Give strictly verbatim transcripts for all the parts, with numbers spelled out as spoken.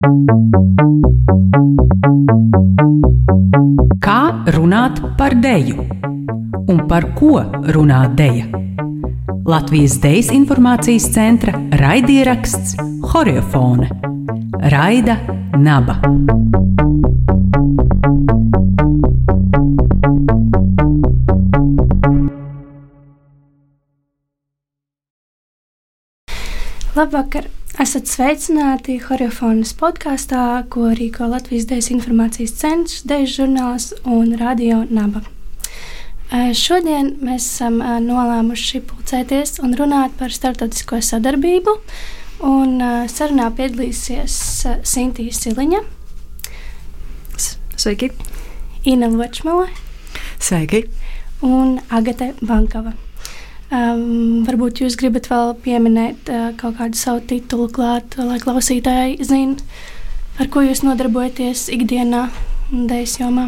Kā runāt par deju? Un par ko runā deja? Latvijas Dejas informācijas centra raidieraksts Horiofone. Raida Naba. Labvakar! Esat sveicināti Horiofonas podkāstā, ko rīko Latvijas Dejas informācijas centrs, Dejas žurnāls un Radio Naba. Šodien mēs esam nolēmuši pulcēties un runāt par starptautisko sadarbību, un sarunā piedalīsies Sintija Siliņa. Sveiki! Ina Ločmele. Sveiki! Un Agate Bankava. Um, varbūt jūs gribat vēl pieminēt uh, kaut kādu savu titulu klāt, lai klausītāji zina, ar ko jūs nodarbojaties ikdienā dejas jomā.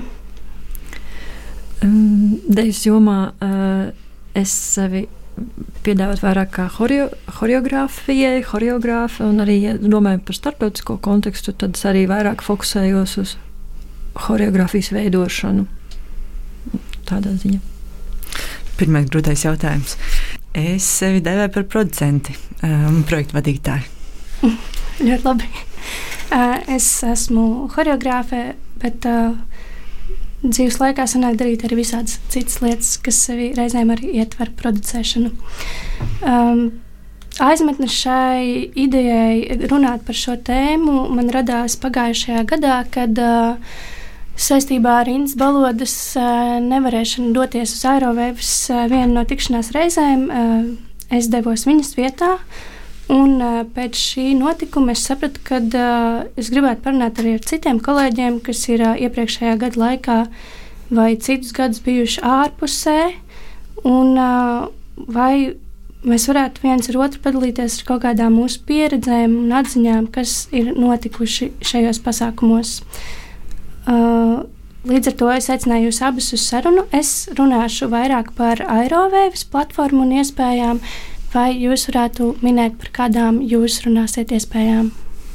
Um, dejas jomā uh, es sevi piedāvātu vairāk kā horeo, horeogrāfijai, horeogrāfi, un arī, ja domāju par starptautisko kontekstu, tad es arī vairāk fokusējos uz horeogrāfijas veidošanu. Tādā ziņā. Pirmais grūtais jautājums. Es sevi devēju par producentu un um, projektu vadītāju. Ļoti labi. Uh, es esmu horeogrāfe, bet uh, dzīves laikā sanāk darīt arī visādas citas lietas, kas sevi reizēm arī ietver producēšanu. Um, aizmetne šai idejai runāt par šo tēmu man radās pagājušajā gadā, kad uh, saistībā ar Indas Balodas uh, nevarēšanu doties uz Aerowaves uh, vienu no tikšanās reizēm, uh, es devos viņas vietā, un uh, pēc šī notikuma es sapratu, ka uh, es gribētu parunāt arī ar citiem kolēģiem, kas ir uh, iepriekšējā gada laikā vai citus gadus bijuši ārpusē, un uh, vai mēs varētu viens ar otru padalīties ar kaut kādām mūsu pieredzēm un atziņām, kas ir notikuši šajos pasākumos. Uh, līdz ar to es aicināju jūs abus uz sarunu. Es runāšu vairāk par Aerowaves platformu un iespējām, vai jūs varētu minēt, par kādām jūs runāsiet iespējām?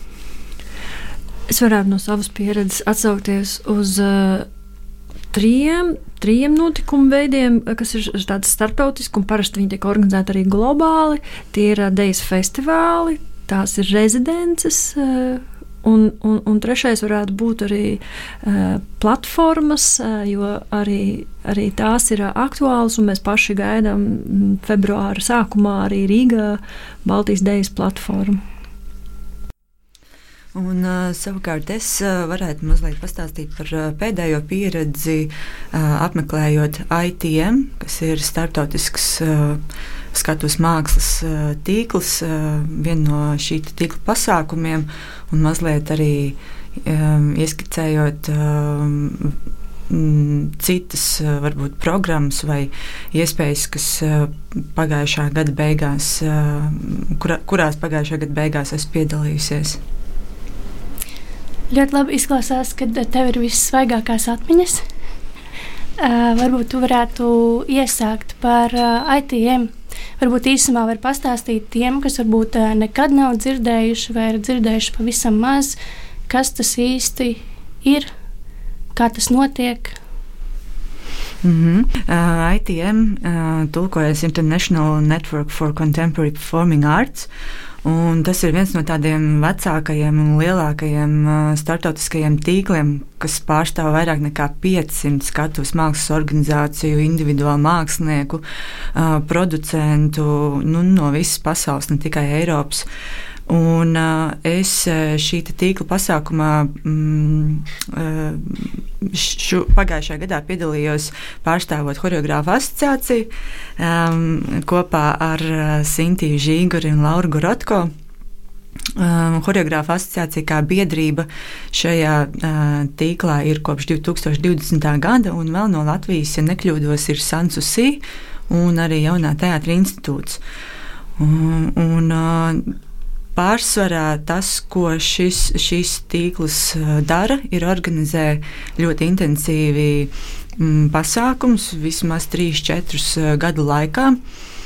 Es varētu no savas pieredzes atsaukties uz uh, trījiem, trījiem notikumu veidiem, kas ir tādi starptautiski, un parasti viņi tiek organizēti arī globāli. Tie ir uh, dejas festivāli, tās ir rezidences, uh, Un, un, un trešais varētu būt arī uh, platformas, uh, jo arī, arī tās ir uh, aktuālas, un mēs paši gaidām mm, februāra sākumā arī Rīgā Baltijas dejas platformu. Un, uh, savukārt es uh, varētu mazliet pastāstīt par uh, pēdējo pieredzi, uh, apmeklējot I T M, kas ir starptautisks uh, skatuves mākslas uh, tīkls, uh, viena no šī tīkla pasākumiem, un mazliet arī um, ieskicējot um, m, citas uh, varbūt programmas vai iespējas, kas uh, pagājušā gada beigās, uh, kurā, kurās pagājušā gada beigās esmu piedalījusies. Ļoti labi izklausās, ka tev ir vissvaigākās atmiņas. Uh, varbūt tu varētu iesākt par uh, I T M. Varbūt īsumā var pastāstīt tiem, kas varbūt uh, nekad nav dzirdējuši vai ir dzirdējuši pavisam maz, kas tas īsti ir, kā tas notiek. Mm-hmm. uh, I T M uh, tulkojas International Network for Contemporary Performing Arts. Un tas ir viens no tādiem vecākajiem un lielākajiem uh, startautiskajiem tīkliem, kas pārstāv vairāk nekā piecsimt skatuves mākslas organizāciju, individuālu mākslinieku, uh, producentu, nu, no visas pasaules, ne tikai Eiropas. Un uh, es šī tīkla pasākumā mm, šu, pagājušajā gadā piedalījos pārstāvot Horeogrāfu asociāciju um, kopā ar Sintiju Žīguri un Lauru Gorotko. Um, Horeogrāfu asociācija kā biedrība šajā uh, tīklā ir kopš divi tūkstoši divdesmitā gada, un vēl no Latvijas, ja nekļūdos, ir Sanssouci un arī Jaunā teātra institūts. Un, un uh, Pārsvarā tas, ko šis, šis tīkls dara, ir organizē ļoti intensīvi mm, pasākums, vismaz trīs četrus gadu laikā.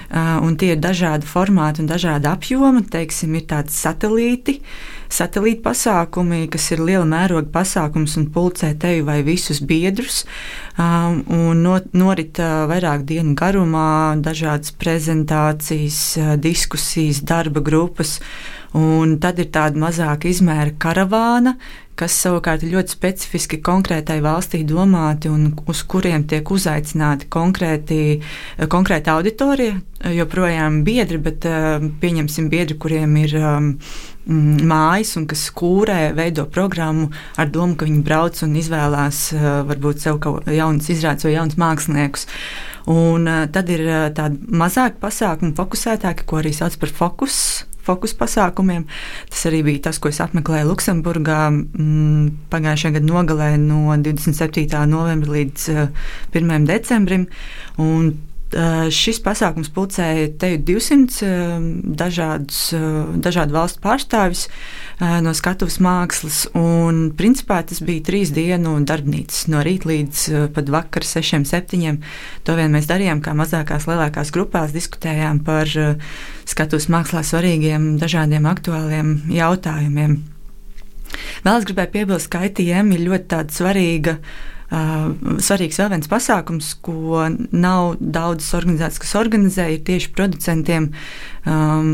un tie ir dažādi formāti un dažādi apjomi. Teiksim, ir tādi satelīti, satelīti pasākumi, kas ir liela mēroga pasākums un pulcē tevi vai visus biedrus, un norit vairāk dienu garumā, dažādas prezentācijas, diskusijas, darba grupas, un tad ir tāda mazāka izmēra karavāna, kas savukārt ir ļoti specifiski konkrētai valstī domāti un uz kuriem tiek uzaicināti konkrēti, konkrēta auditorija, joprojām biedri, bet pieņemsim biedri, kuriem ir um, mājas un kas kūrē, veido programmu ar domu, ka viņi brauc un izvēlās uh, varbūt sev kaut jaunas izrādes vai jaunas māksliniekus. Un uh, tad ir uh, tādi mazāki pasākumi, fokusētāki, ko arī sauc par fokus. Fokus pasākumiem. Tas arī bija tas, ko es apmeklēju Luksemburgā mm, pagājušajā gada nogalē no divdesmit septītā novembra līdz uh, pirmajam decembrim. Un, uh, šis pasākums pulcēja teju divsimt uh, dažādus, uh, dažādu valstu pārstāvjus uh, no skatuves mākslas. Un, principā tas bija trīs dienu darbnīcas no rīta līdz uh, pat vakar sešiem, septiņiem. To vien mēs darījām kā mazākās, lielākās grupās, diskutējām par uh, skatuves mākslā svarīgiem, dažādiem aktuāliem jautājumiem. Vēl es gribēju piebilst, ka I T M ir ļoti tāda svarīga, uh, svarīgs vēl viens pasākums, ko nav daudzas organizācijas, kas organizē, ir tieši producentiem um,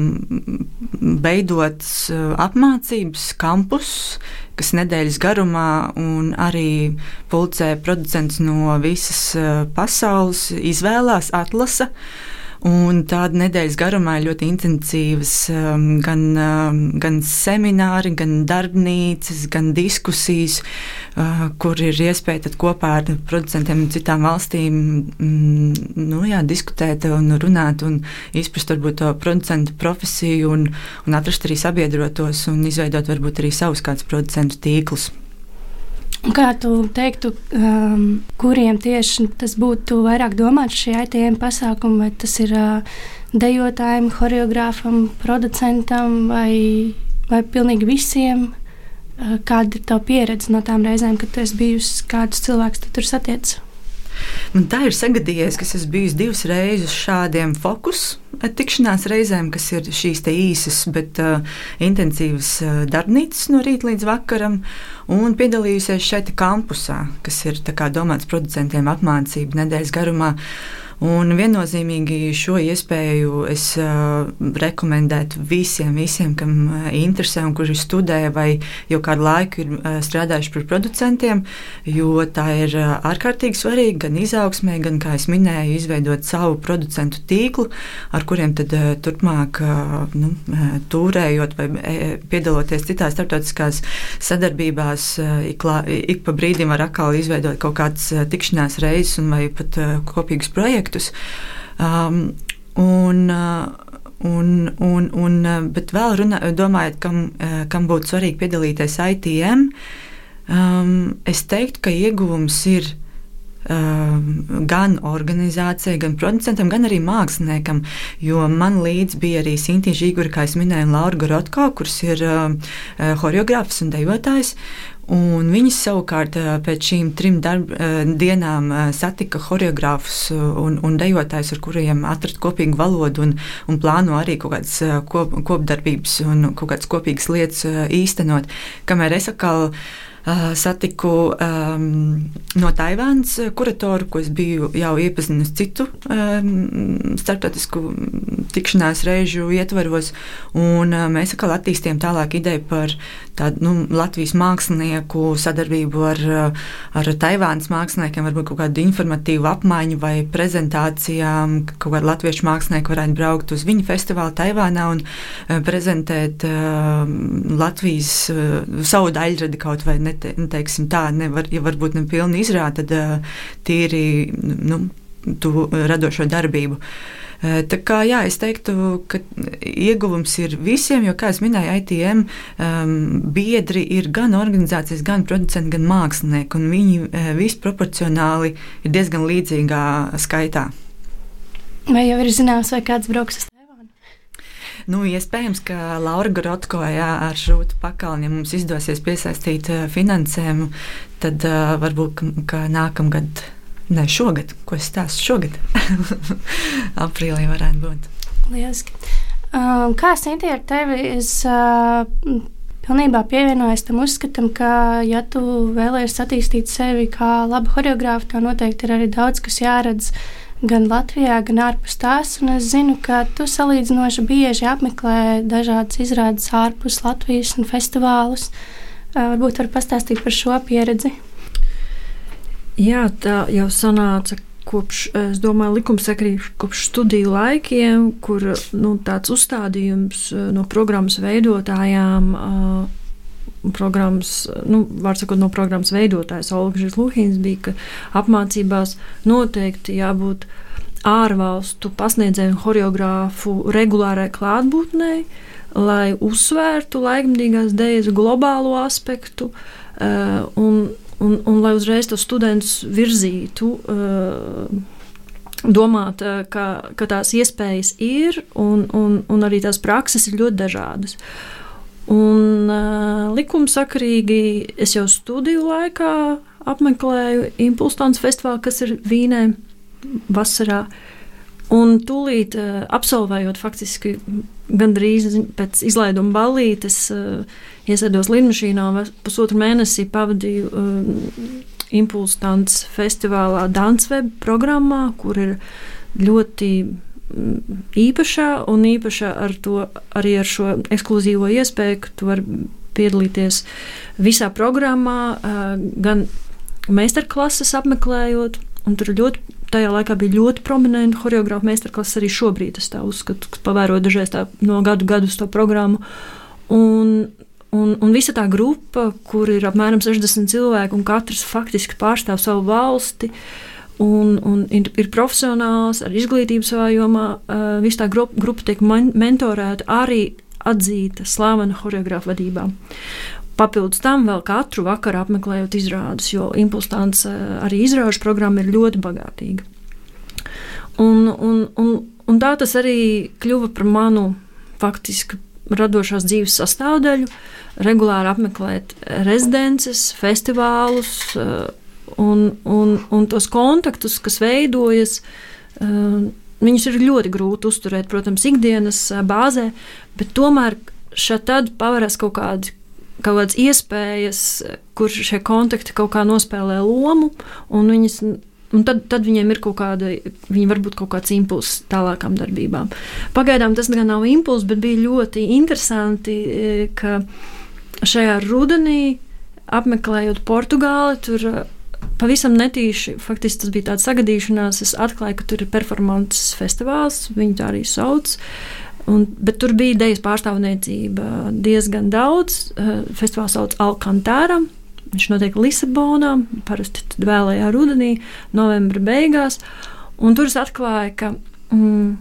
veidots uh, apmācības kampus, kas nedēļas garumā un arī pulcē producents no visas uh, pasaules, izvēlās, atlasa. Un tāda nedēļas garumā ir ļoti intensīvas um, gan, um, gan semināri, gan darbnīcas, gan diskusijas, uh, kur ir iespēja tad kopā ar producentiem no citām valstīm mm, nu, jā, diskutēt un runāt un izprast varbūt to producentu profesiju un, un atrast arī sabiedrotos un izveidot varbūt arī savus kādus producentu tīklus. Kā tu teiktu, um, kuriem tieši tas būtu vairāk domāts šī I T M pasākuma, vai tas ir uh, dejotājiem, choreogrāfam, producentam vai, vai pilnīgi visiem? Uh, kāda ir tava pieredze no tām reizēm, kad tu esi bijusi, kādus cilvēkus tu tur satiec? Man tā ir sagadījies, ka es esmu bijusi divas reizes šādiem fokus tikšanās reizēm, kas ir šīs te īsas, bet uh, intensīvas uh, darbnīcas no rīta līdz vakaram, un piedalījusies šeit kampusā, kas ir tā kā domāts producentiem apmācību nedēļas garumā. Un viennozīmīgi šo iespēju es uh, rekomendētu visiem, visiem, kam uh, interesē un kuri studē vai jau kādu laiku ir uh, strādājuši par producentiem, jo tā ir uh, ārkārtīgi svarīgi gan izaugsmē, gan, kā es minēju, izveidot savu producentu tīklu, ar kuriem tad uh, turpmāk uh, nu, uh, tūrējot vai uh, piedaloties citās starptautiskās sadarbībās, uh, ik, lā, ik pa brīdim var atkal izveidot kaut kādas uh, tikšanās reizes un vai pat uh, kopīgus projektus. Um, un, uh, un, un, un, bet vēl runā, domājot, kam, uh, kam būtu svarīgi piedalīties I T M, um, es teiktu, ka ieguvums ir uh, gan organizācijai, gan producentam, gan arī māksliniekam, jo man līdz bija arī Sintī Žīgura, kā es minēju, un Laura Gorotko, kurš ir uh, horeogrāfs un dejotājs. Un viņas savukārt pēc šīm trim darba, dienām satika horeogrāfus un, un dejotājus, ar kuriem atrast kopīgu valodu un, un plāno arī kaut kādas kop, kopdarbības un kaut kādas kopīgas lietas īstenot. Kamēr es atkal Uh, satiku um, no Taivānas kuratoru, ko es biju jau iepazinusi citu um, starptautisku tikšanās reižu ietvaros, un uh, mēs atkal attīstījām tālāk ideju par tādu nu, Latvijas mākslinieku sadarbību ar, ar Taivānas māksliniekiem, varbūt kaut kādu informatīvu apmaiņu vai prezentācijām, kaut kādu latviešu mākslinieku varētu braukt uz viņu festivālu Taivānā un uh, prezentēt uh, Latvijas uh, savu daļradi kaut vai ne. Te, teiksim tā, nevar, ja varbūt ne pilni izrāda, tad uh, tīri nu, tu radošo darbību. Uh, tā kā jā, es teiktu, ka ieguvums ir visiem, jo, kā es minēju, I T M um, biedri ir gan organizācijas, gan producenti, gan mākslinieki, un viņi uh, visi proporcionāli ir diezgan līdzīgā skaitā. Vai jau ir zināms, vai kāds brauks uz Nu, iespējams, ka Laura Gorotko jā, ar Rūtu Pakalni, ja mums izdosies piesaistīt finansējumu, tad uh, varbūt, ka nākamgad Nē, šogad, ko es stāstu šogad? Aprīlī varētu būt. Lieliski. Um, kā Sinti ar tevi? Es uh, pilnībā pievienojos tam uzskatam, ka, ja tu vēlējies attīstīt sevi kā labu horeogrāfu, tā noteikti ir arī daudz, kas jāredz gan Latvijā, gan ārpus tās. Un es zinu, ka tu salīdzinoši bieži apmeklē dažādas izrādes ārpus Latvijas un festivālus. Uh, varbūt var pastāstīt par šo pieredzi. Jā, tā jau sanāca kopš, es domāju, likumsakarīgi kopš studiju laikiem, kur nu, tāds uzstādījums no programmas veidotājām, programmas, nu, var sakot, no programmas veidotājs Olga Luhins bija, ka apmācībās noteikti jābūt ārvalstu pasniedzēju un horeogrāfu regulārai klātbūtnei, lai uzsvērtu laikmetīgās dejas globālo aspektu un Un, un lai uzreiz tos studentus virzītu, uh, domāt, uh, ka, ka tās iespējas ir un, un, un arī tās prakses ir ļoti dažādas. Un uh, likumsakarīgi es jau studiju laikā apmeklēju Impulstāns festivālu, kas ir Vīnē vasarā. Un tūlīt uh, absolvējot faktiski gandrīz pēc izlaiduma ballītes, uh, iesēdos lidmašīnā un pusotru mēnesi pavadīju uh, Impulstāns festivālā Dancweb programmā, kur ir ļoti īpašā un īpašā ar to, arī ar šo ekskluzīvo iespēju, ka tu vari piedalīties visā programmā, uh, gan meistarklases apmeklējot, un tur ļoti tajā laikā bija ļoti prominenta horeogrāfa meistarklases arī šobrīd, es tā uzskatu, ka pavēroju dažreiz tā no gadu gadu uz to programmu. Un, un, un visa tā grupa, kur ir apmēram sešdesmit cilvēki, un katrs faktiski pārstāv savu valsti, un, un ir, ir profesionāls ar izglītību savā jomā, uh, visa tā grupa, grupa tiek man, mentorēta arī atzīta slavena horeogrāfa vadībā. Papildus tam vēl katru vakaru apmeklējot izrādes, jo Impulstāns arī izrāžu programma ir ļoti bagātīga. Un, un, un, un tā tas arī kļuva par manu faktiski radošās dzīves sastāvdaļu, regulāri apmeklēt rezidences, festivālus un, un, un tos kontaktus, kas veidojas, viņus ir ļoti grūti uzturēt, protams, ikdienas bāzē, bet tomēr šeit tad pavarās kaut kādi kaut kādas iespējas, kur šie kontakti kaut kā nospēlē lomu, un, viņas, un tad, tad viņiem ir kaut kāda, viņi varbūt kaut kāds impulss tālākām darbībām. Pagaidām tas gan nav impulss, bet bija ļoti interesanti, ka šajā rudenī apmeklējot Portugāli, tur pavisam netīši, faktiski tas bija tāds sagadīšanās, es atklāju, ka tur ir performances festivāls, viņi tā arī sauc. Un, bet tur bija dejas pārstāvniecība diezgan daudz. Festivāls sauc Alcantara. Viņš notiek Lisabonā, parasti vēlējā rudenī, novembra beigās. Un tur es atklāju, ka mm,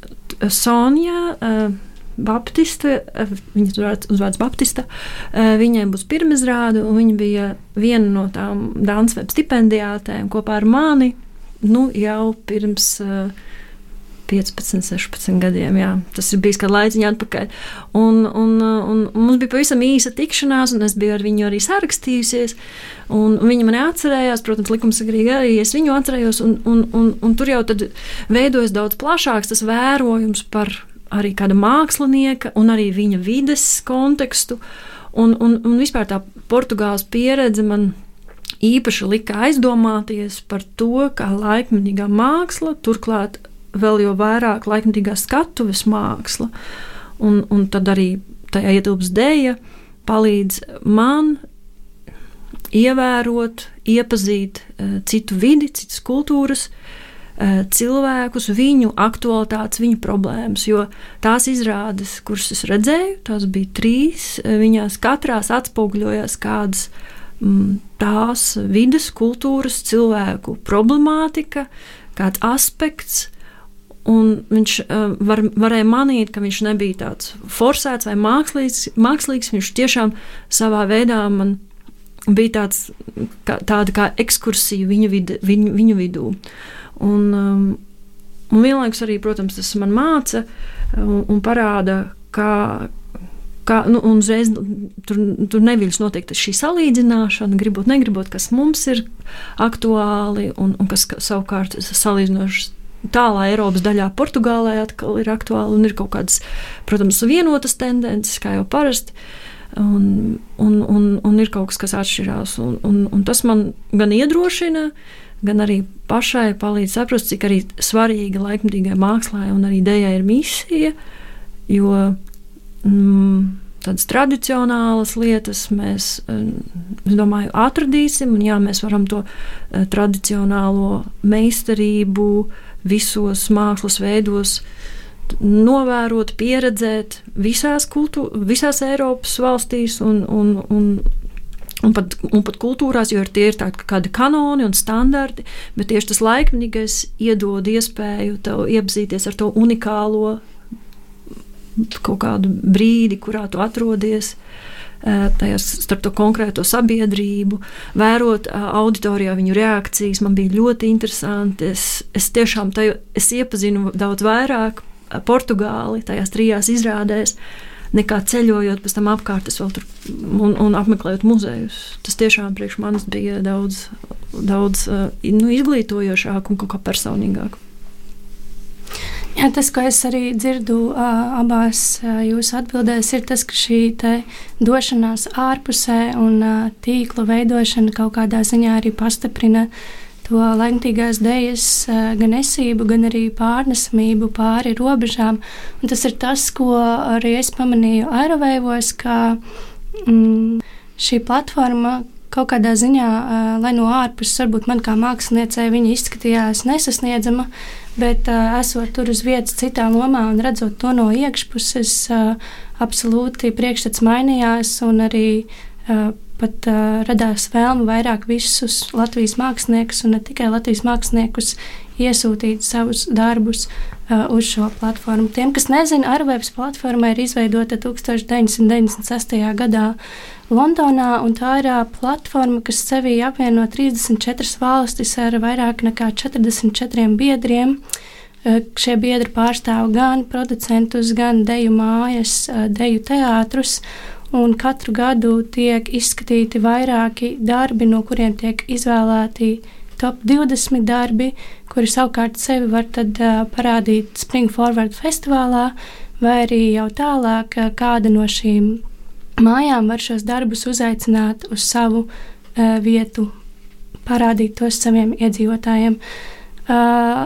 Sonja uh, Baptista, uh, viņa tur uzvārds Baptista, uh, viņai būs pirmizrāde, un viņa bija viena no tām Dancweb stipendijātēm kopā ar mani, nu jau pirms uh, piecpadsmit, sešpadsmit gadiem, jā. Tas ir bijis kādu laiciņu atpakaļ. Un, un, un, un mums bija pavisam īsa tikšanās, un es biju ar viņu arī sarakstījusies, un viņa mani atcerējās, protams, likumsakarīgi arī es viņu atcerējos, un, un, un, un tur jau tad veidojas daudz plašāks tas vērojums par arī kāda mākslinieka un arī viņa vides kontekstu, un, un, un vispār tā Portugāles pieredze man īpaši lika aizdomāties par to, kā laikmetīgā māksla, turklāt vēl jau vairāk laikmetīgā skatuves māksla, un, un tad arī tajā ietilps deja, palīdz man ievērot, iepazīt uh, citu vidi, citas kultūras, uh, cilvēkus, viņu aktualitātes, viņu problēmas, jo tās izrādes, kuras es redzēju, tās bija trīs, viņās katrās atspoguļojās kādas mm, tās vides, kultūras, cilvēku problemātika, kāds aspekts. Un viņš uh, var, varēja manīt, ka viņš nebija tāds forsēts vai mākslīgs, mākslīgs. Viņš tiešām savā veidā man bija tāds, kā, tāda kā ekskursija viņu, vid, viņu, viņu vidū. Un, um, un vienlaikus arī, protams, tas man māca un, un parāda, kā, Kā, nu, un uzreiz tur, tur neviļas noteikti šī salīdzināšana, gribot, negribot, kas mums ir aktuāli un, un kas savukārt salīdzinoši tālā Eiropas daļā Portugālē atkal ir aktuāli un ir kaut kādas, protams, vienotas tendences, kā jau parasti, un, un, un, un ir kaut kas, kas atšķirās. Un, un, un tas man gan iedrošina, gan arī pašai palīdz saprast, cik arī svarīga laikmetīgai mākslā un arī dejai ir misija, jo mm, tādas tradicionālas lietas mēs, es domāju, atradīsim, un jā, mēs varam to tradicionālo meistarību visos mākslas veidos novērot, pieredzēt visās, kultū, visās Eiropas valstīs un, un, un, un, pat, un pat kultūrās, jo tie ir tādi kādi kanoni un standarti, bet tieši tas laikmetīgais iedod iespēju tev iepazīties ar to unikālo kaut kādu brīdi, kurā tu atrodies, tajās starp to konkrēto sabiedrību, vērot auditorijā viņu reakcijas. Man bija ļoti interesanti. Es, es tiešām tajo, es iepazinu daudz vairāk Portugāli tajās trijās izrādēs, nekā ceļojot pēc tam apkārt vēl tur un, un apmeklējot muzejus. Tas tiešām priekš manis bija daudz, daudz nu, izglītojošāk un kaut kā personīgāk. Jā, tas, ko es arī dzirdu uh, abās uh, jūsu atbildēs, ir tas, ka šī te došanās ārpusē un uh, tīklu veidošana kaut kādā ziņā arī pastiprina to laikmetīgās dejas uh, gan esību, gan arī pārnesamību pāri robežām. Un tas ir tas, ko arī es pamanīju Aeroveivos, ka mm, šī platforma kaut kādā ziņā, uh, lai no ārpuses varbūt man kā māksliniecei viņa izskatījās nesasniedzama, bet uh, esot tur uz vietas citā lomā un redzot to no iekšpuses, uh, absolūti priekšstats mainījās un arī uh, pat uh, radās vēlme vairāk visus Latvijas māksliniekus un ne tikai Latvijas māksliniekus iesūtīt savus darbus uh, uz šo platformu. Tiem, kas nezina, Aeroveivas platforma ir izveidota deviņdesmit deviņdesmit sestajā gadā Londonā, un tā ir uh, platforma, kas sevī apvieno trīsdesmit četras valstis ar vairāk nekā četrdesmit četriem biedriem. Uh, šie biedri pārstāv gan producentus, gan deju mājas, uh, deju teātrus, un katru gadu tiek izskatīti vairāki darbi, no kuriem tiek izvēlēti top divdesmit darbi, kuri savukārt sevi var tad uh, parādīt Spring Forward festivālā, vai arī jau tālāk uh, kāda no šīm mājām var šos darbus uzaicināt uz savu uh, vietu, parādīt tos saviem iedzīvotājiem. Uh,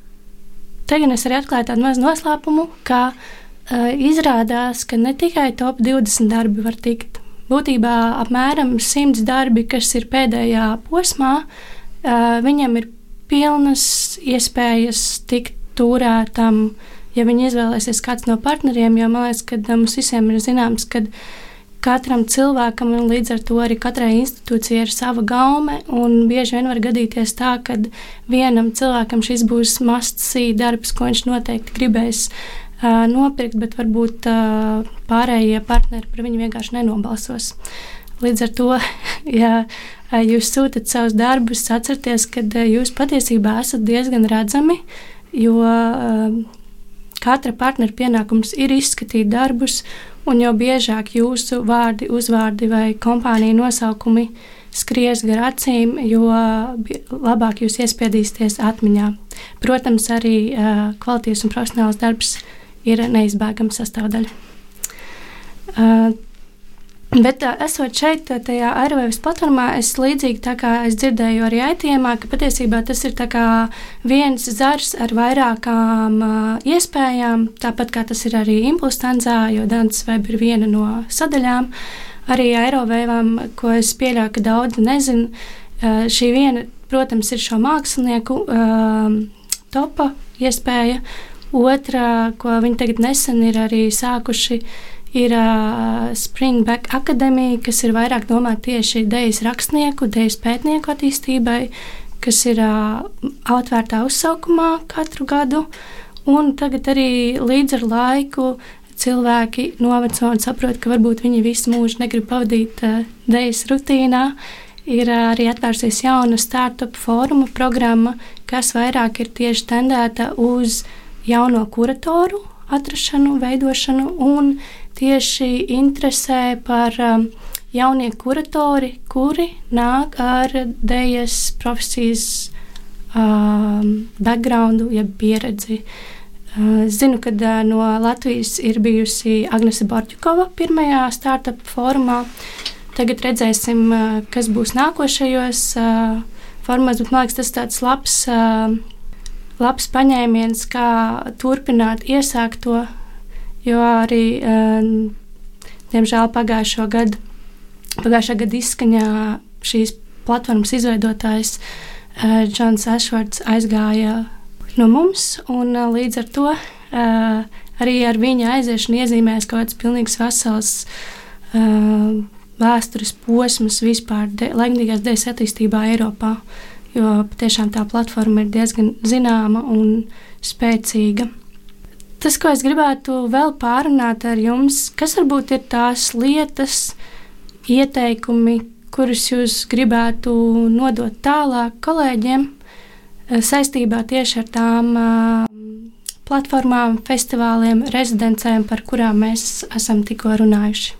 Tagad es arī atklāju tādu mazu noslēpumu, ka uh, izrādās, ka ne tikai top divdesmit darbi var tikt. Būtībā apmēram simts darbi, kas ir pēdējā posmā, uh, viņam ir pilnas iespējas tikt turētam, ja viņi izvēlēsies kāds no partneriem, jo man liekas, ka mums visiem ir zināms, ka katram cilvēkam un līdz ar to arī katrai institūcijai ir sava gaume, un bieži vien var gadīties tā, ka vienam cilvēkam šis būs must-see darbs, ko viņš noteikti gribēs uh, nopirkt, bet varbūt uh, pārējie partneri par viņu vienkārši nenobalsos. Līdz ar to, ja jūs sūtat savus darbus, atcerieties, ka jūs patiesībā esat diezgan redzami, jo uh, katra partnera pienākums ir izskatīt darbus, un jau biežāk jūsu vārdi, uzvārdi vai kompāniju nosaukumi skries gar acīm, jo labāk jūs iespiedīsieties atmiņā. Protams, arī uh, kvalitīvs un profesionāls darbs ir neizbēgama sastāvdaļa. Uh, Bet esot šeit, tajā Aeroveivas platformā, es līdzīgi tā kā es dzirdēju arī aitiemā, ka patiesībā tas ir tā kā viens zars ar vairākām uh, iespējām, tāpat kā tas ir arī Impulstanzā, jo Dants Web ir viena no sadaļām. Arī Aeroveivam, ko es pieļauju, ka daudzi nezin, uh, šī viena, protams, ir šo mākslinieku uh, topa iespēja. Otra, ko viņi tagad nesen ir arī sākuši, ir uh, Springback Akademija, kas ir vairāk domāta tieši dejas rakstnieku, dejas pētnieku attīstībai, kas ir uh, atvērtā uzsaukumā katru gadu. Un tagad arī līdz ar laiku cilvēki noveco un saprot, ka varbūt viņi visu mūžu negrib pavadīt uh, dejas rutīnā. Ir uh, arī atvērsies jauna startup fóruma programma, kas vairāk ir tieši tendēta uz jauno kuratoru atrašanu, veidošanu un tieši interesē par um, jaunie kuratori, kuri nāk ar dejas profesijas um, backgroundu, jeb pieredzi. Uh, es zinu, ka uh, no Latvijas ir bijusi Agnese Borģukova pirmajā startup fórumā. Tagad redzēsim, uh, kas būs nākošajos uh, formās, bet man liekas, tas tāds labs, uh, labs paņēmiens, kā turpināt iesākto, jo arī, uh, diemžēl, pagājušo gadu, pagājušā gada izskaņā šīs platformas izveidotājs uh, Džons Ashfords aizgāja no mums, un uh, līdz ar to uh, arī ar viņa aiziešanu iezīmēs kaut kāds pilnīgs vesels uh, vēstures posms vispār de, laikmatīgās dejas attīstībā Eiropā, jo patiešām tā platforma ir diezgan zināma un spēcīga. Tas, ko es gribētu vēl pārunāt ar jums, kas varbūt ir tās lietas, ieteikumi, kurus jūs gribētu nodot tālāk kolēģiem, saistībā tieši ar tām uh, platformām, festivāliem, rezidencēm, par kurām mēs esam tikko runājuši.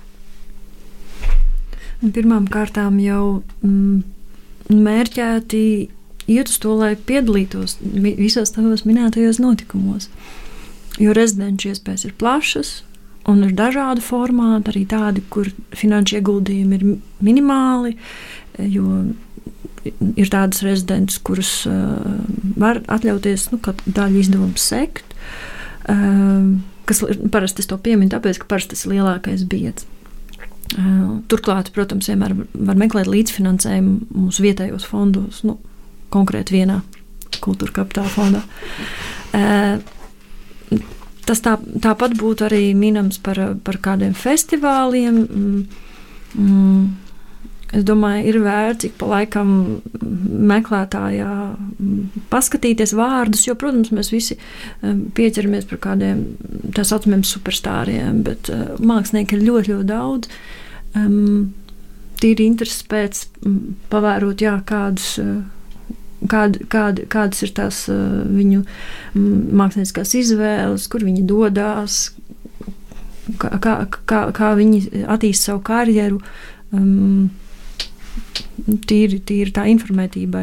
Pirmām kārtām jau mm, mērķēti iet uz to, lai piedalītos visos tavos minētajos notikumos. Jo rezidenču iespējas ir plašas un ir dažādi formāti, arī tādi, kur finanšu ieguldījumi ir minimāli, jo ir tādas rezidents, kuras uh, var atļauties nu, daļu izdevumu sekt, uh, kas parasti es to pieminu, tāpēc, ka parasti tas ir lielākais biedrs. Uh, turklāt, protams, vienmēr var meklēt līdzfinansējumu mūsu vietējos fondos, nu, konkrēti vienā kultūra kapitāla fondā. Uh, tas tā, tāpat būtu arī minams par, par kādiem festivāliem. Mm, mm, Es domāju, ir vērts ik pa laikam meklētājā paskatīties vārdus, jo, protams, mēs visi pieķeramies par kādiem tā saucamiem superstāriem, bet mākslinieki ir ļoti, ļoti daudz. Um, tīri interesi pēc pavērot, jā, kādus, kād, kād, kādas ir tās viņu mākslinieckās izvēles, kur viņi dodās, kā, kā, kā, kā viņi attīst savu karjeru. Um, Tīri, tīri tā informētībai.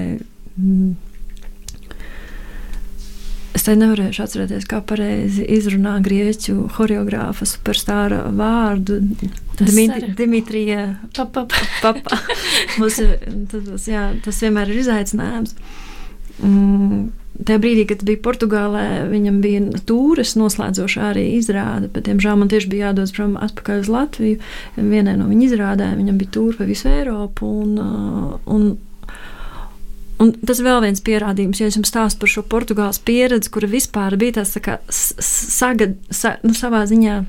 Es te nevarēšu atcerēties, kā pareizi izrunā grieķu choreogrāfa superstāra vārdu. Dimitri, Dimitrija Papa. Papa. Mums ir, tas, jā, tas vienmēr ir izaicinājums. Mm. Tajā brīdī, kad bija Portugālē, viņam bija tūres noslēdzošā arī izrāde, bet, diemžēl, man tieši bija jādodas prom atpakaļ uz Latviju. Vienai no viņa izrādēm viņam bija tūre pa visu Eiropu, un, un, un tas vēl viens pierādījums, ja es jums stāstu par šo Portugāles pieredzi, kura vispār bija tās tā kā sagad, sa, nu, savā ziņā,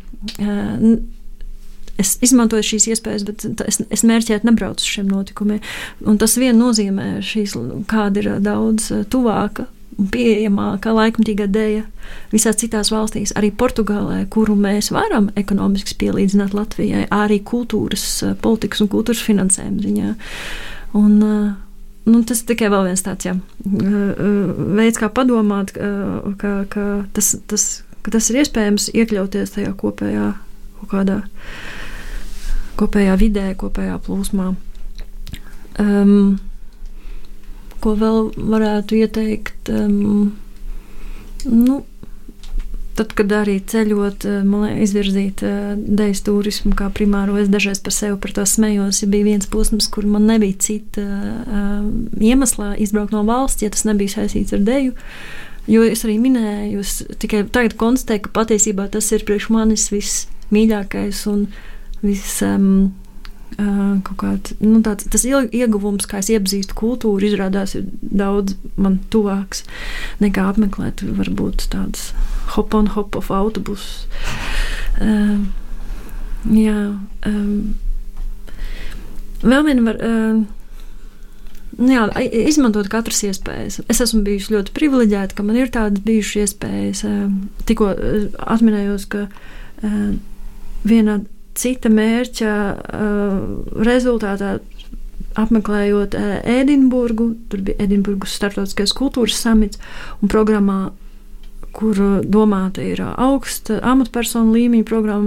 es izmantoju šīs iespējas, bet es, es mērķēt nebraucu uz šiem notikumiem, un tas vien nozīmē šīs, kāda ir daudz tuvāka un pieejamāka laikmatīgā deja visās citās valstīs, arī Portugālē, kuru mēs varam ekonomiski pielīdzināt Latvijai, arī kultūras, politikas un kultūras finansējuma ziņā. Un, nu, tas tikai vēl viens tāds, jā, veids, kā padomāt, ka, ka, tas, tas, ka tas ir iespējams iekļauties tajā kopējā, kādā, kopējā vidē, kopējā plūsmā. Um, Ko vēl varētu ieteikt? Um, nu, tad, kad arī ceļot, man liekas, izvirzīt uh, dejas turismu kā primāro, es dažreiz par sevi par to smējos, ja bija viens posms, kur man nebija cita uh, iemeslā izbraukt no valsts, ja tas nebija saistīts ar deju. Jo es arī minēju, es tikai tagad konstatēju, ka patiesībā tas ir priekš manis viss mīļākais un viss... Um, Uh, kād, nu, tāds, tas ieguvums, kā es iepazīstu kultūru, izrādās ir daudz man tuvāks nekā apmeklēt varbūt tāds hop on hop off autobusus. Uh, jā, um, vēl vien var uh, jā, izmantot katras iespējas. Es esmu bijusi ļoti privileģēta, ka man ir tādas bijušas iespējas. Uh, tikko uh, atminējos, ka uh, vienā cita mērķa uh, rezultātā apmeklējot uh, Edinburgu, tur bija Edinburgas starptautiskais kultūras samits, un programmā, kur domāta ir augsta amatpersonu līmeņa programma,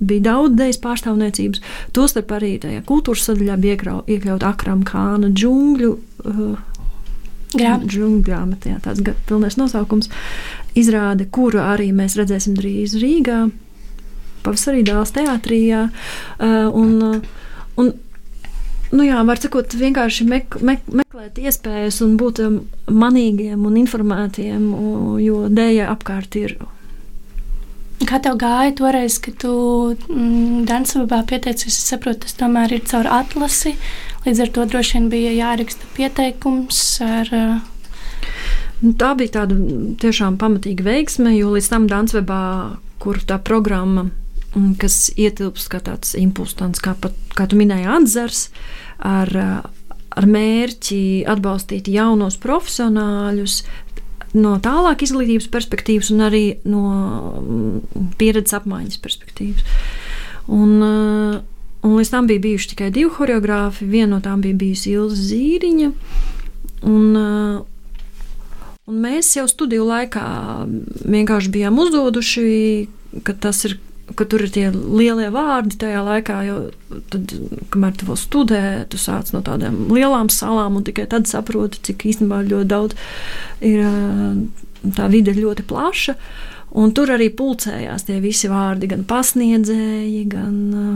bija daudz dejas pārstāvniecības. Tostarp arī tajā kultūras sadaļā bija iekļaut, iekļaut Akram Kāna džungļu uh, džungļu grāmatā, tāds pilnais nosaukums, izrāde, kuru arī mēs redzēsim drīz Rīgā, pavasarī Dāles teātrijā. Uh, un, un, nu jā, var sakot, vienkārši mek, mek, meklēt iespējas un būt manīgiem un informētiem, jo dēja apkārt ir. Kā tev gāja toreiz, kad tu mm, Dancavabā pieteicies? Es saprotu, tas tomēr ir caur atlasi, līdz ar to droši vien bija jāraksta pieteikums ar... Tā bija tāda tiešām pamatīga veiksme, jo līdz tam Dancavabā, kur tā programma, kas ietilpst kā tāds impulstants, kā, pat, kā tu minēji, atzars, ar, ar mērķi atbalstīt jaunos profesionāļus, no tālāk izglītības perspektīvas un arī no pieredzes apmaiņas perspektīvas. Un, un līdz tam bija bijuši tikai divi horeogrāfi, viena no tām bija bijusi Ilze Zīriņa, un, un mēs jau studiju laikā vienkārši bijām uzdoduši, ka tas ir, ka tur ir tie lielie vārdi tajā laikā, jo tad, kamēr tu vēl studē, tu sāc no tādām lielām salām un tikai tad saproti, cik īstenībā ļoti daudz ir, tā vide ļoti plaša, un tur arī pulcējās tie visi vārdi, gan pasniedzēji, gan,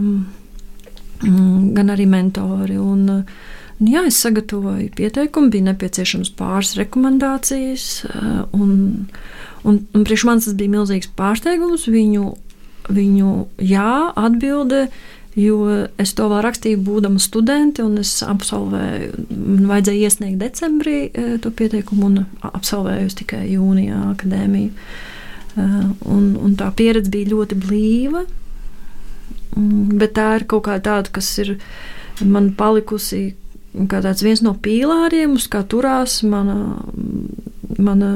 um, gan arī mentori, un jā, es sagatavoju pieteikumu, bija nepieciešams pāris rekomendācijas, un, un, un priekš manis tas bija milzīgs pārsteigums, viņu Viņu jā, atbilde, jo es to vēl rakstīju būdama studenti, un es absolvēju, man vajadzēja iesniegt decembrī to pieteikumu, un absolvēju tikai jūnijā akadēmiju. Un, un tā pieredze bija ļoti blīva, bet tā ir kaut kā tāda, kas ir man palikusi kā tāds viens no pīlāriem, uz kā turās mana, mana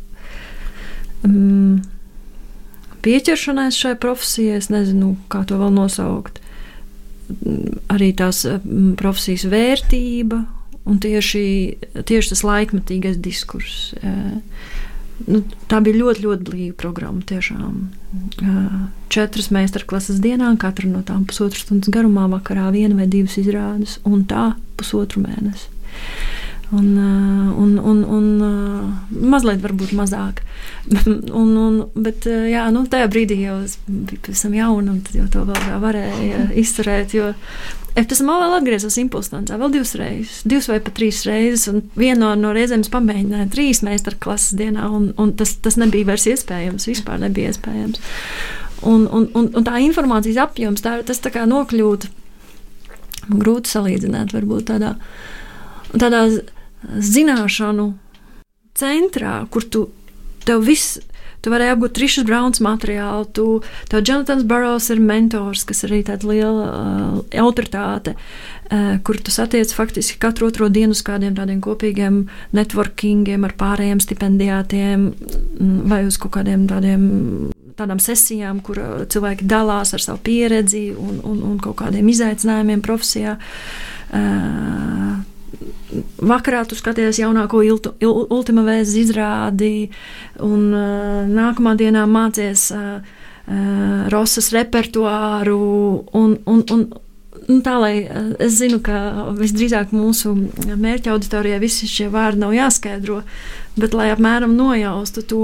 um, pieķeršanās šai profesijai, es nezinu, kā to vēl nosaukt. Arī tās profesijas vērtība un tieši, tieši tas laikmetīgais diskurss. Nu, tā bija ļoti, ļoti blīva programma, tiešām. Četras meistarklases dienā, katra no tām pusotras stundas garumā, vakarā viena vai divas izrādes, un tā pusotru mēnesi. Un, un, un, un mazliet varbūt mazāk. un, un, bet jā, nu, tajā brīdī jau bija pavisam jauna, un tad jau to vēl varēja izturēt, jo es pēc tam vēl atgriezos impulstancā, vēl divas reizes, divas vai pat trīs reizes, un vienu no, no reizēm es pamēģināju trīs meistarklases dienā, un, un tas, tas nebija vairs iespējams, vispār nebija iespējams. Un, un, un, un tā informācijas apjoms, tā, tas tā kā nokļūt, grūti salīdzināt, varbūt tādā, tādā zināšanu centrā, kur tu, tev viss, tu varēji apgūt Trišas Brauns materiālu, tu, tev Jonatans Burrows ir mentors, kas arī tāda liela uh, autoritāte, uh, kur tu satiec faktiski katru otro dienu uz kādiem tādiem kopīgiem networkingiem ar pārējiem stipendijātiem vai uz kaut kādiem tādiem tādām sesijām, kur cilvēki dalās ar savu pieredzi un, un, un kaut kādiem izaicinājumiem profesijā. Uh, Vakarā tu skaties jaunāko iltu, il, Ultima Vēzes izrādi, un uh, nākamā dienā mācies uh, uh, Rosas repertuāru, un, un, un, un tā, lai uh, es zinu, ka visdrīzāk mūsu mērķa auditorijai visi šie vārdi nav jāskaidro, bet lai apmēram nojaustu to,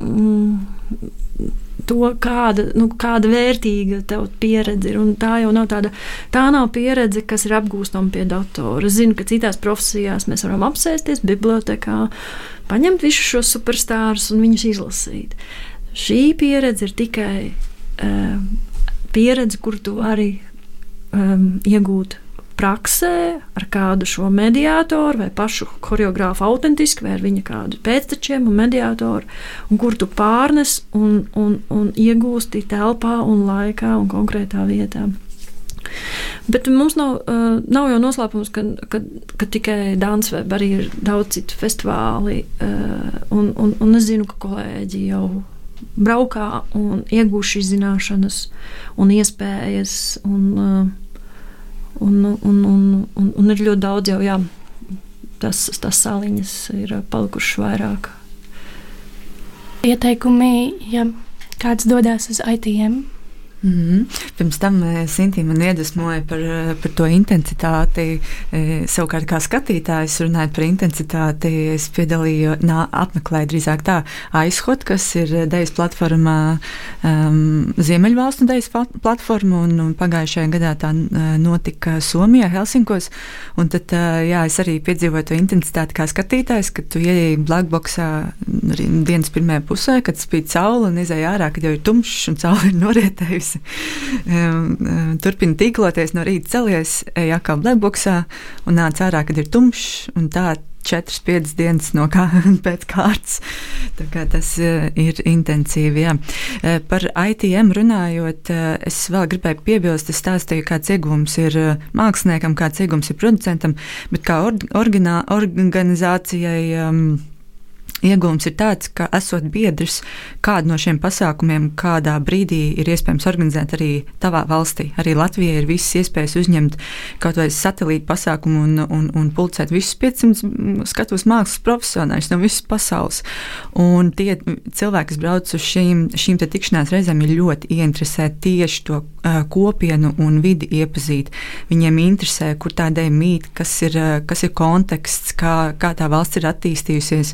mm, to kāda, nu, kāda vērtīga tev pieredze ir, un tā jau nav tāda, tā nav pieredze, kas ir apgūstama pie datora. Es zinu, ka citās profesijās mēs varam apsēsties bibliotekā, paņemt visus šos superstārus un viņus izlasīt. Šī pieredze ir tikai uh, pieredze, kur tu vari um, iegūt praksē ar kādu šo mediātoru vai pašu horeogrāfu autentiski vai ar viņa kādu pēctečiem un mediātoru, un kur tu pārnes un, un, un iegūsti telpā un laikā un konkrētā vietā. Bet mums nav, uh, nav jau noslēpums, ka, ka, ka tikai Dancavaba arī ir daudz citu festivāli, uh, un, un, un es zinu, ka kolēģi jau braukā un iegūst šīs zināšanas un iespējas, un uh, Un, un, un, un, un ir ļoti daudz jau, jā, tas, tas saliņas ir palikušas vairāk. Ieteikumi, ja kāds dodās uz I T M, Mm-hmm. Pirms tam Sintī man iedvesmoja par, par to intensitāti. Savukārt, kā skatītājs, runājot par intensitāti, es piedalīju, nā, apmeklēju drīzāk tā aizhot, kas ir dejas platformā, um, Ziemeļvalstu dejas platforma, un, un pagājušajā gadā tā notika Somijā, Helsinkos, un tad, jā, es arī piedzīvoju to intensitāti kā skatītājs, kad tu ieeji blackboxā dienas pirmajā pusē, kad spīd saule un izēj ārā, kad jau ir tumšs un saule ir norietējusi. Turpini tīkloties, no rīta celies, ej atkal blackboxā un nāc ārā, kad ir tumšs, un tā četras, piecas dienas no kā, pēc kārtas. Tā kā tas ir intensīvi, jā. Par I T M runājot, es vēl gribēju piebilst, es stāstīju, kāds ieguvums ir māksliniekam, kāds ieguvums ir producentam, bet kā or, organā, organizācijai um, iegūms ir tāds, ka esot biedrs, kādu no šiem pasākumiem kādā brīdī ir iespējams organizēt arī tavā valstī. Arī Latvijai ir visas iespējas uzņemt kaut vai satelītu pasākumu un, un, un pulcēt visus piecsimt skatuves mākslas profesionāļus no visas pasaules. Un tie cilvēki, kas brauc uz šīm, šīm te tikšanās reizēm, ir ļoti ieinteresēti tieši to uh, kopienu un vidi iepazīt. Viņiem interesē, kur tā ideja mīt, kas ir, uh, kas ir konteksts, kā, kā tā valsts ir attīstījusies.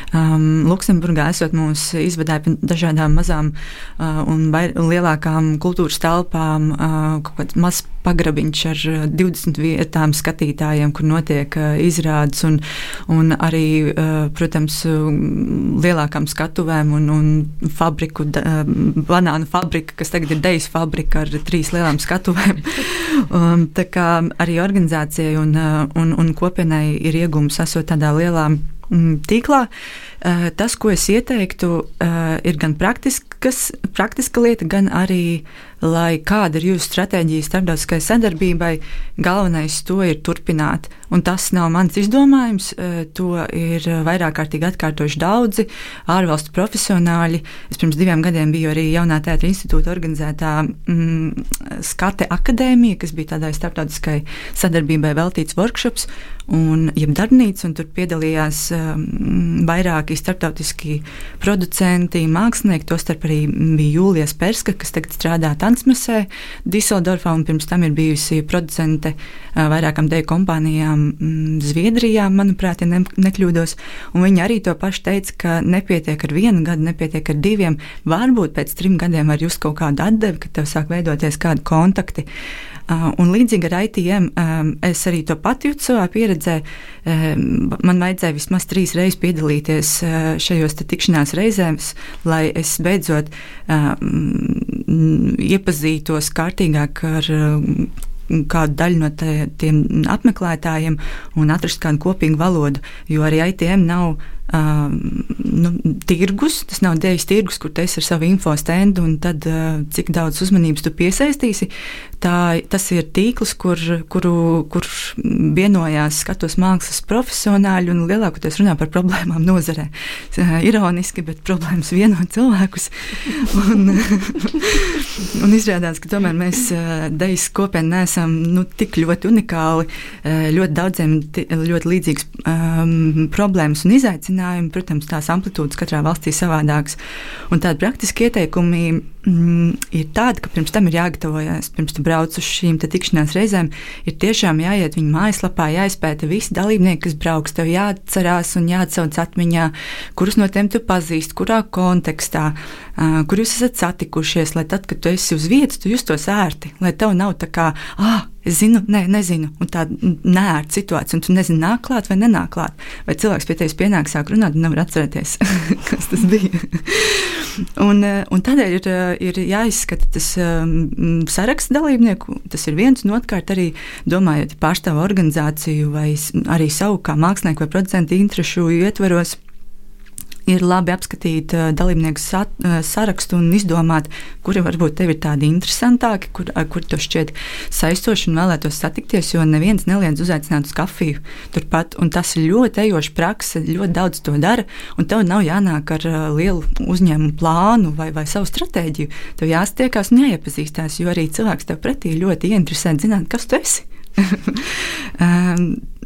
Um, Luksemburgā esot mūs izvadāja pa dažādām mazām uh, un, vai, un lielākām kultūras telpām, uh, kaut kāds mazs pagrabiņš ar divdesmit vietām skatītājiem, kur notiek uh, izrādes un, un arī, uh, protams, uh, lielākām skatuvēm un, un fabriku, uh, banānu fabrika, kas tagad ir dejas fabrika ar trīs lielām skatuvēm. um, tā kā arī organizācijai un, uh, un, un kopienai ir iegums esot tādā lielā tīklā. Tas, ko es ieteiktu, ir gan praktiskas, praktiska lieta, gan arī, lai kāda ir jūsu stratēģija starptautiskai sadarbībai, galvenais to ir turpināt. Un tas nav mans izdomājums, to ir vairāk kārtīgi atkārtojuši daudzi ārvalstu profesionāļi. Es pirms diviem gadiem biju arī Jaunā teātra institūta organizētā mm, Skate akadēmija, kas bija tādai starptautiskai sadarbībai veltīts workshops, un jeb darbnīca, un tur piedalījās um, vairāki starptautiski producenti, mākslinieki, tostarp arī bija Jūlija Sperska, kas tagad strādā Tanzmesē Diseldorfā, un pirms tam ir bijusi producente uh, vairākām deju kompānijām mm, Zviedrijā, manuprāt, ja ne, nekļūdos, un viņi arī to pašu teica, ka nepietiek ar vienu gadu, nepietiek ar diviem, varbūt pēc trim gadiem var just kaut kādu atdevi, kad tev sāk veidoties kādi kontakti. Uh, un līdzīgi ar I T M um, es arī to pat jūtu savā pieredzē. Um, man vajadzēja vismaz trīs reizes piedalīties uh, šajos te tikšanās reizēs, lai es beidzot um, iepazītos kārtīgāk ar uh, kādu daļu no te, tiem apmeklētājiem un atrast kādu kopīgu valodu, jo arī I T M nav Uh, nu, tirgus, tas nav dejas tirgus, kur tu esi ar savu info stendu un tad uh, cik daudz uzmanības tu piesaistīsi. Tā, tas ir tīkls, kur, kuru, kur vienojās skatuves mākslas profesionāļi un lielākoties runā par problēmām nozarē. Uh, ironiski, bet problēmas vieno cilvēkus. un, un izrādās, ka tomēr mēs uh, dejas kopieni neesam nu, tik ļoti unikāli, uh, ļoti daudziem t- ļoti līdzīgas um, problēmas un izaicinājumi. Protams, tās amplitūdas katrā valstī savādākas. Un tādi praktiski ieteikumi mm, ir tādi, ka pirms tam ir jāgatavojas, pirms tu brauc uz šīm te tikšanās reizēm, ir tiešām jāiet viņu mājaslapā, jāizpēta visi dalībnieki, kas brauks, tev jāatcerās un jāatsauc atmiņā, kurus no tiem tu pazīst, kurā kontekstā, uh, kur jūs esat satikušies, lai tad, kad tu esi uz vietas, tu justos ērti, lai tev nav tā kā, ah, es zinu, nē, nezinu, un tāda neērta situācija, un tu nezini, nāk klāt vai nenāk klāt. Vai cilvēks pie tevis pienāk, sāk runāt, un nevar atcerēties, kas tas bija. un, un tādēļ ir, ir jāizskata tas um, saraksts dalībnieku, tas ir viens, un otrkārt arī domājot, ja pārstāv organizāciju vai arī savu kā mākslinieku vai producentu interešu ietveros, ir labi apskatīt uh, dalībnieku sat, uh, sarakstu un izdomāt, kuri varbūt tev ir tādi interesantāki, kur, ar kur tu šķiet saistoši un vēlētos satikties, jo neviens neliedz uzaicināt uz kafiju turpat, un tas ir ļoti ejoša prakse, ļoti daudz to dara, un tev nav jānāk ar uh, lielu uzņēmumu plānu vai, vai savu stratēģiju. Tev jāstiekās un jāiepazīstās, jo arī cilvēks tev pretī ļoti ieinteresēti zināt, kas tu esi. um,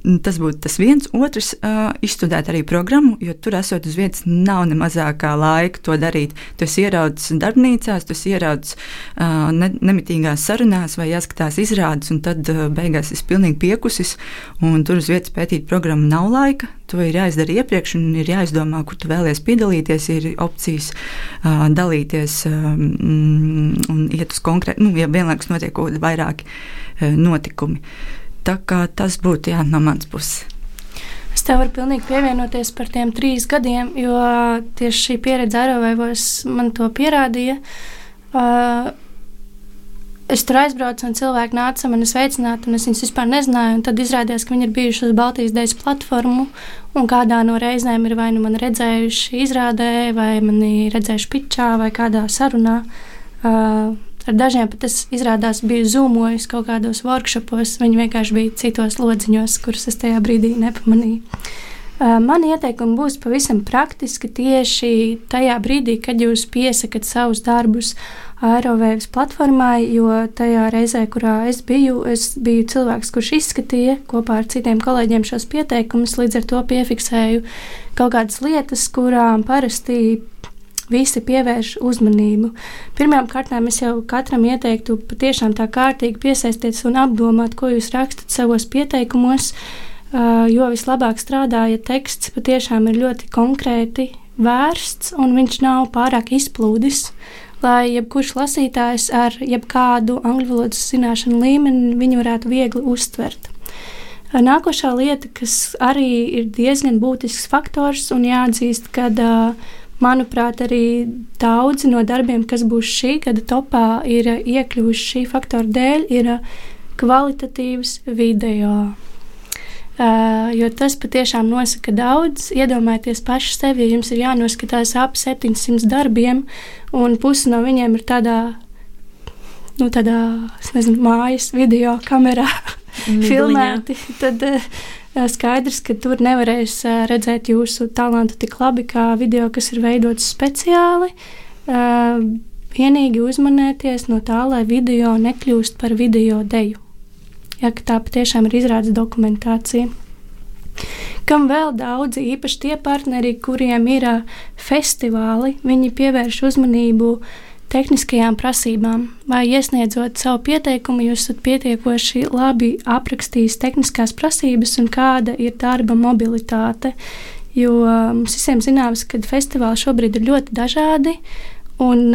tas būtu tas viens. Otrs, uh, izstudēt arī programmu, jo tur esot uz vietas nav ne mazākā laika to darīt. Tu esi ieraudzis darbnīcās, tu esi ieraudzis uh, ne, nemitīgās sarunās vai jāskatās izrādes, un tad uh, beigās esi pilnīgi piekusis, un tur uz vietas pētīt programmu nav laika. To ir jāizdara iepriekš, un ir jāizdomā, kur tu vēlies piedalīties, ir opcijas uh, dalīties um, un iet uz konkrēti, nu, ja vienlaikus notiek kaut kādi vairāki uh, notikumi. Tā kā tas būtu, jā, no manas puses. Es tev varu pilnīgi pievienoties par tiem trīs gadiem, jo tieši šī pieredze Aerowave'os man to pierādīja. Uh, Es tur aizbraucu, un cilvēki nāca mani sveicināt, un es viņus vispār nezināju. Tad izrādījās, ka viņi ir bijuši uz Baltijas Dejas platformu, un kādā no reizēm ir vai nu mani redzējuši izrādē, vai mani redzējuši pičā, vai kādā sarunā. Uh, ar dažiem pat es izrādās biju zūmojis kaut kādos workshopos, viņi vienkārši bija citos lodziņos, kurus es tajā brīdī nepamanīju. Uh, mani ieteikumi būs pavisam praktiski tieši tajā brīdī, kad jūs piesakat savus darbus Aerowaves platformai, jo tajā reizē, kurā es biju, es biju cilvēks, kurš izskatīja kopā ar citiem kolēģiem šos pieteikumus, līdz ar to piefiksēju kaut kādas lietas, kurām parasti visi pievērš uzmanību. Pirmām kārtām es jau katram ieteiktu patiešām tā kārtīgi piesaisties un apdomāt, ko jūs rakstat savos pieteikumos, jo vislabāk strādā, ja teksts patiešām ir ļoti konkrēti vērsts un viņš nav pārāk izplūdis, lai jebkurš lasītājs ar jebkādu angļu valodas zināšanu līmeni viņu varētu viegli uztvert. Nākošā lieta, kas arī ir diezgan būtisks faktors un jāatzīst, kad, manuprāt, arī daudzi no darbiem, kas būs šī gada topā, ir iekļuvuši šī faktora dēļ, ir kvalitatīvs video. Uh, jo tas patiešām nosaka daudz. Iedomājieties paši sevi, ja jums ir jānoskatās ap septiņsimt darbiem, un pusi no viņiem ir tādā, nu, tādā, es nezinu, mājas video kamerā filmēti, tad uh, skaidrs, ka tur nevarēs uh, redzēt jūsu talantu tik labi, kā video, kas ir veidots speciāli. Uh, vienīgi uzmanēties no tā, lai video nekļūst par video deju. Ja, ka tā patiešām ir izrādes dokumentācija. Kam vēl daudzi, īpaši tie partneri, kuriem ir festivāli, viņi pievērš uzmanību tehniskajām prasībām. Vai iesniedzot savu pieteikumu, jūs esat pietiekoši labi aprakstījis tehniskās prasības un kāda ir darba mobilitāte. Jo mums visiem zināms, ka festivāli šobrīd ir ļoti dažādi, un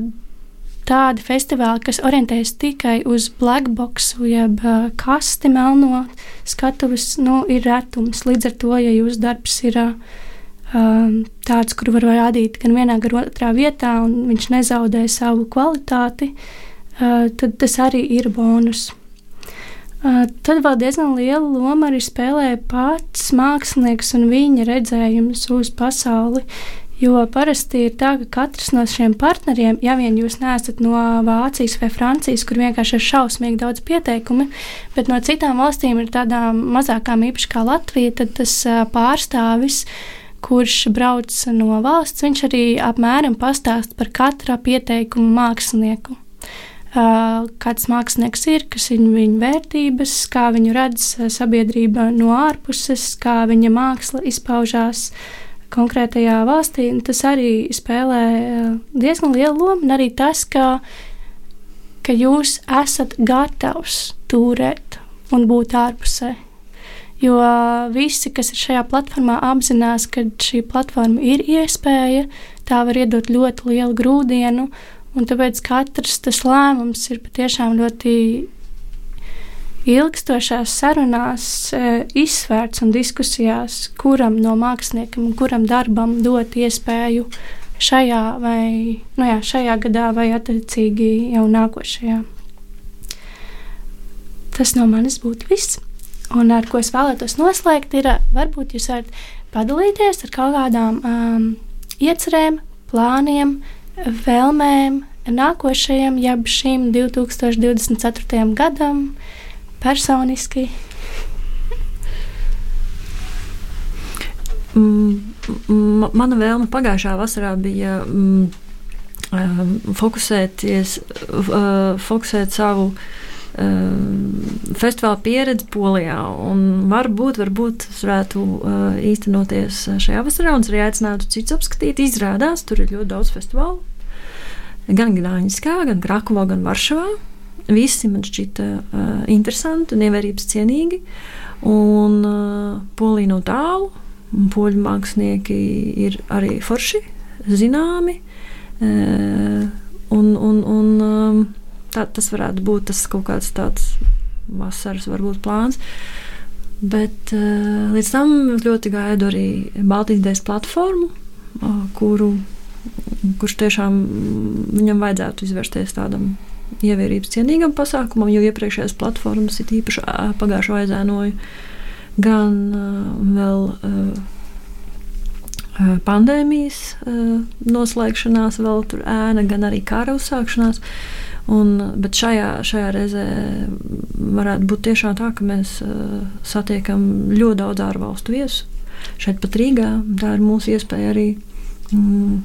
tādi festivāli, kas orientējas tikai uz blackboxu, jeb kasti melno skatuves, nu, ir retums. Līdz ar to, ja jūsu darbs ir um, tāds, kuru var rādīt gan vienā, gan otrā vietā, un viņš nezaudē savu kvalitāti, uh, tad tas arī ir bonus. Uh, tad vēl diezgan lielu lomu arī spēlē pats mākslinieks un viņa redzējums uz pasauli. Jo parasti ir tā, ka katrs no šiem partneriem, ja vien jūs neesat no Vācijas vai Francijas, kur vienkārši ir šausmīgi daudz pieteikumi, bet no citām valstīm ir tādām mazākām īpaši kā Latvija, tad tas pārstāvis, kurš brauc no valsts, viņš arī apmēram pastāst par katra pieteikuma mākslinieku. Kāds mākslinieks ir, kas ir viņa vērtības, kā viņu redz sabiedrība no ārpuses, kā viņa māksla izpaužās konkrētajā valstī, un tas arī spēlē diezgan lielu lomu, un arī tas, ka, ka jūs esat gatavs turēt un būt ārpusē. Jo visi, kas ir šajā platformā, apzinās, ka šī platforma ir iespēja, tā var iedot ļoti lielu grūdienu, un tāpēc katrs tas lēmums ir patiešām ļoti ilgstošās sarunās e, izsvērts un diskusijās, kuram no māksliniekam un kuram darbam dot iespēju šajā, vai, nu jā, šajā gadā vai attiecīgi jau nākošajā. Tas no manis būtu viss. Un ar ko es vēlētos noslēgt, ir varbūt jūs varat padalīties ar kaut kādām um, iecerēm, plāniem, vēlmēm nākošajam, jeb šim divi tūkstoši divdesmit ceturtajam gadam, personiski. Mm, mana vēlme pagājušā vasarā bija mm, fokusēties, uh, fokusēt savu festivāla pieredze Polijā. Un varbūt, varbūt tas varētu uh, īstenoties šajā vasarā, un arī aicinātu citus apskatīt. Izrādās, tur ir ļoti daudz festivālu. Gan Gdaņskā, gan Krakovā, gan Varšavā. Visi man šķita uh, interesanti un ievērības cienīgi. Un uh, Polija nav tālu, un poļu mākslinieki ir arī forši, zināmi. Uh, un, un, un, um, Tā, tas varētu būt tas kaut kāds tāds vasaras varbūt plāns. Bet uh, līdz tam ļoti gaidu arī Baltijas Idejas platformu, uh, kuru, kurš tiešām viņam vajadzētu izvērsties tādam ievērības cienīgam pasākumam, jo iepriekšējās platformas ir īpaši uh, pagājušo aizēnoju gan uh, vēl uh, pandēmijas uh, noslēgšanās, vēl tur ēna, gan arī kara uzsākšanās. Un, bet šajā, šajā reizē varētu būt tiešām tā, ka mēs uh, satiekam ļoti daudz ārvalstu viesu. Šeit pat Rīgā tā ir mūsu iespēja arī mm,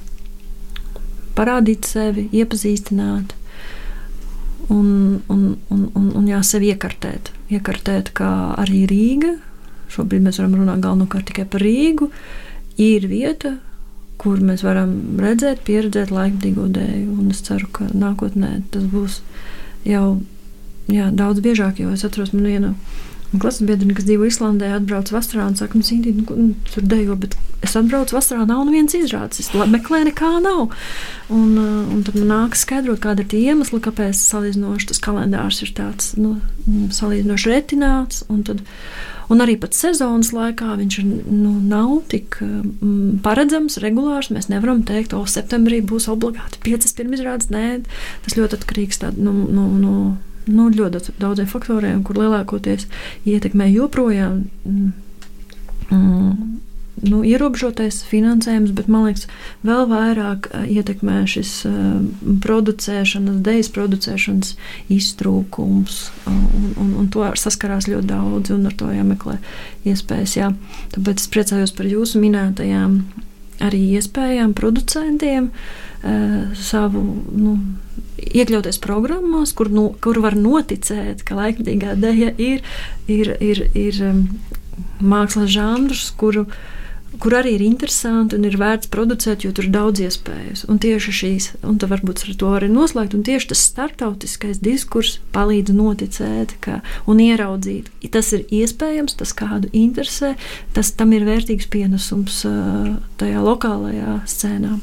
parādīt sevi, iepazīstināt un, un, un, un, un jā, sevi iekartēt. Iekartēt, kā arī Rīga. Šobrīd mēs varam runāt galvenokārt tikai par Rīgu. Ir vieta, kur mēs varam redzēt, pieredzēt laikmatīgo dēju. Un es ceru, ka nākotnē tas būs jau jā, daudz biežāk, jo es atceros man vienu klases biedrini, kas dzīvo Islandē, atbrauc vasarā un saka, nu, Sīdī, nu, tur dejo, bet es atbraucu vasarā, nav neviens izrādes, es meklēju, nekā nav. Un, un tad man nākas skaidrot, kāda ir tie iemesli, kāpēc salīdzinoši tas kalendārs ir tāds, nu, salīdzinoši retināts, un tad Un arī pat sezonas laikā viņš nu, nav tik um, paredzams, regulārs. Mēs nevaram teikt, o, septembrī būs obligāti piecas pirmizrādes. Nē, tas ļoti atkarīgs tād, nu, nu, nu, nu, ļoti daudziem faktoriem, kur lielākoties ietekmē joprojām mm, nu, ierobežotais finansējums, bet man liekas, vēl vairāk ietekmē šis uh, producēšanas, dejas producēšanas iztrūkums, un, un, un to saskarās ļoti daudz, un ar to jāmeklē iespējas. Jā. Tāpēc es priecājos par jūsu minētajām arī iespējām producentiem uh, savu, nu, iekļauties programmās, kur, nu, kur var noticēt, ka laikmatīgā deja ir, ir, ir, ir um, mākslas žanrs, kuru kur arī ir interesanti un ir vērts producēt, jo tur ir daudz iespējas. Un tieši šīs, un tad varbūt ar to arī noslēgt, un tieši tas starptautiskais diskurs palīdz noticēt ka, un ieraudzīt. Tas ir iespējams, tas kādu interesē, tas tam ir vērtīgs pienesums tajā lokālajā scēnā.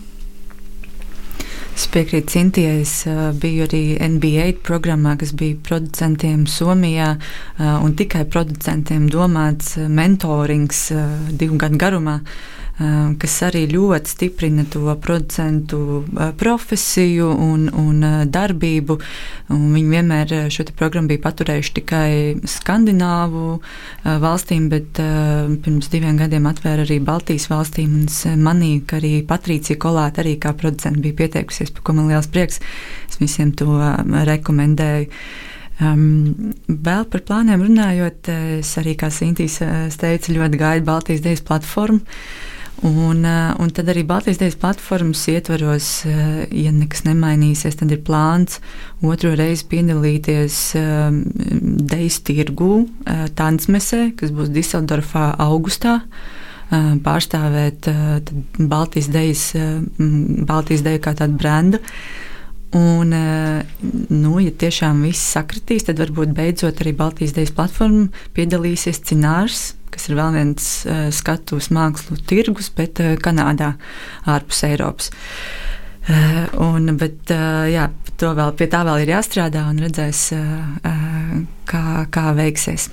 Es piekrītu Cintijai, es biju arī N B A programmā, kas bija producentiem Somijā, un tikai producentiem domāts mentorings divu gadu garumā, kas arī ļoti stiprina to producentu profesiju un, un darbību. Un viņi vienmēr šo programmu bija paturējuši tikai Skandināvu valstīm, bet pirms diviem gadiem atvēra arī Baltijas valstīm. Un es manīju, ka arī Patricija Kolāte arī kā producenta bija pieteikusies, par ko man liels prieks. Es visiem to rekomendēju. Um, vēl par plāniem runājot, es arī, kā Sintīs teica, ļoti gaidu Baltijas Dejas platformu. Un, un tad arī Baltijas Dejas platformas ietvaros, ja nekas nemainīsies, tad ir plāns otro reizi piedalīties Dejas tirgū Tanzmesē, kas būs Diseldorfā augustā, pārstāvēt Baltijas Dejas, Baltijas Deju kā tādu brendu. Un, nu, ja tiešām viss sakritīs, tad varbūt beidzot arī Baltijas Dejas platforma piedalīsies Cinārs, kas ir vēl viens uh, skatuves mākslu tirgus, bet uh, Kanādā, ārpus Eiropas. Uh, un, bet, uh, jā, to vēl, pie tā vēl ir jāstrādā un redzēs, uh, uh, kā, kā veiksies.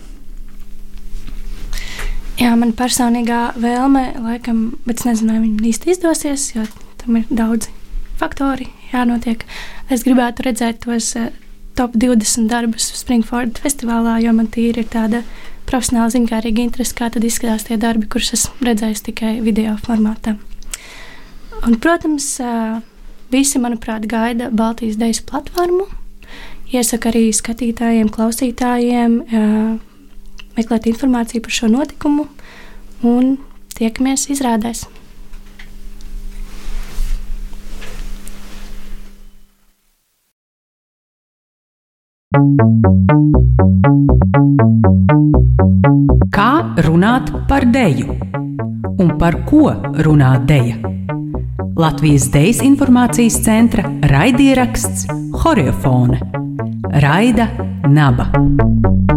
Jā, man personīgā vēlme, laikam, bet es nezinu, vai viņi īsti izdosies, jo tam ir daudzi faktori jānotiek. Es gribētu redzēt tos uh, top divdesmit darbus Springford festivālā, jo man tīri ir tāda profesionāli zinkārīga interese, kā tad izskatās tie darbi, kurus esmu redzējis tikai video formātā. Un, protams, visi, manuprāt, gaida Baltijas Dejas platformu. Iesaku arī skatītājiem, klausītājiem meklēt informāciju par šo notikumu un tiekamies izrādēs. Kā runāt par deju? Un par ko runā deja? Latvijas Dejas informācijas centra raidieraksts Horiofone. Raida Naba.